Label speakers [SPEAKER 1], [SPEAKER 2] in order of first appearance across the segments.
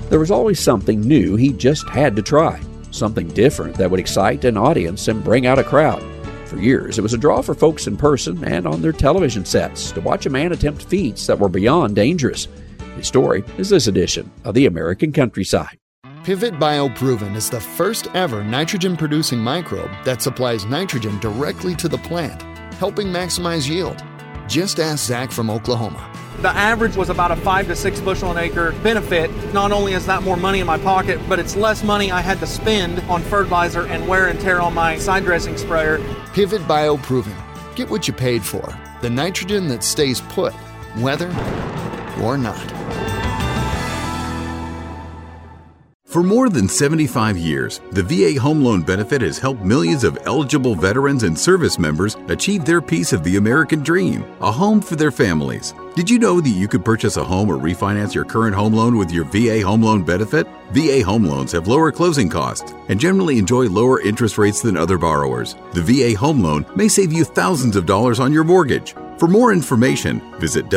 [SPEAKER 1] There was always something new he just had to try, something different that would excite an audience and bring out a crowd. For years, it was a draw for folks in person and on their television sets to watch a man attempt feats that were beyond dangerous. His story is this edition of the American Countryside.
[SPEAKER 2] Pivot BioProven is the first ever nitrogen-producing microbe that supplies nitrogen directly to the plant, helping maximize yield. Just ask Zach from Oklahoma.
[SPEAKER 3] The average was about a 5 to 6 bushel an acre benefit. Not only is that more money in my pocket, but it's less money I had to spend on fertilizer and wear and tear on my side dressing sprayer.
[SPEAKER 2] Pivot BioProven. Get what you paid for. The nitrogen that stays put, whether or not.
[SPEAKER 4] For more than 75 years, the VA Home Loan Benefit has helped millions of eligible veterans and service members achieve their piece of the American dream, a home for their families. Did you know that you could purchase a home or refinance your current home loan with your VA Home Loan Benefit? VA home loans have lower closing costs and generally enjoy lower interest rates than other borrowers. The VA Home Loan may save you thousands of dollars on your mortgage. For more information, visit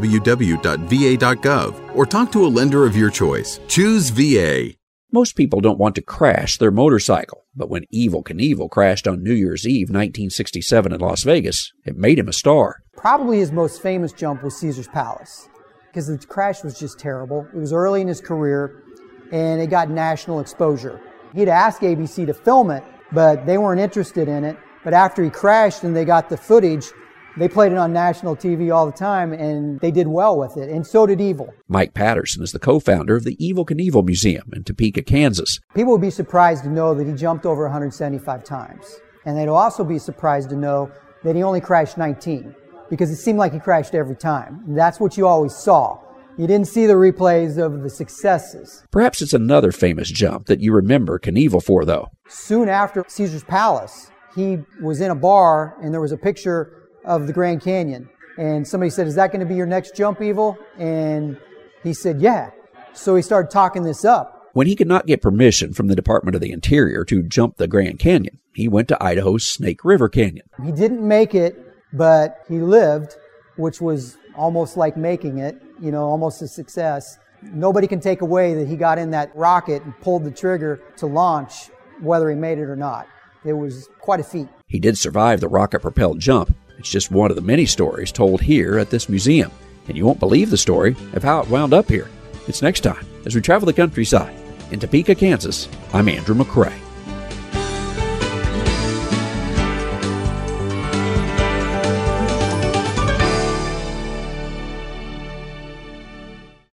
[SPEAKER 4] www.va.gov or talk to a lender of your choice. Choose VA.
[SPEAKER 1] Most people don't want to crash their motorcycle, but when Evel Knievel crashed on New Year's Eve 1967 in Las Vegas, it made him a star.
[SPEAKER 5] Probably his most famous jump was Caesar's Palace, because the crash was just terrible. It was early in his career, and it got national exposure. He'd asked ABC to film it, but they weren't interested in it. But after he crashed and they got the footage, they played it on national TV all the time, and they did well with it, and so did Evel.
[SPEAKER 1] Mike Patterson is the co-founder of the Evel Knievel Museum in Topeka, Kansas.
[SPEAKER 5] People would be surprised to know that he jumped over 175 times. And they'd also be surprised to know that he only crashed 19, because it seemed like he crashed every time. And that's what you always saw. You didn't see the replays of the successes.
[SPEAKER 1] Perhaps it's another famous jump that you remember Knievel for, though.
[SPEAKER 5] Soon after Caesar's Palace, he was in a bar, and there was a picture of the Grand Canyon. And somebody said, "Is that going to be your next jump, Evel?" And he said, "Yeah." So he started talking this up.
[SPEAKER 1] When he could not get permission from the Department of the Interior to jump the Grand Canyon, he went to Idaho's Snake River Canyon.
[SPEAKER 5] He didn't make it, but he lived, which was almost like making it, almost a success. Nobody can take away that he got in that rocket and pulled the trigger to launch, whether he made it or not. It was quite a feat.
[SPEAKER 1] He did survive the rocket-propelled jump. It's just one of the many stories told here at this museum, and you won't believe the story of how it wound up here. It's next time as we travel the countryside. In Topeka, Kansas, I'm Andrew McCrae.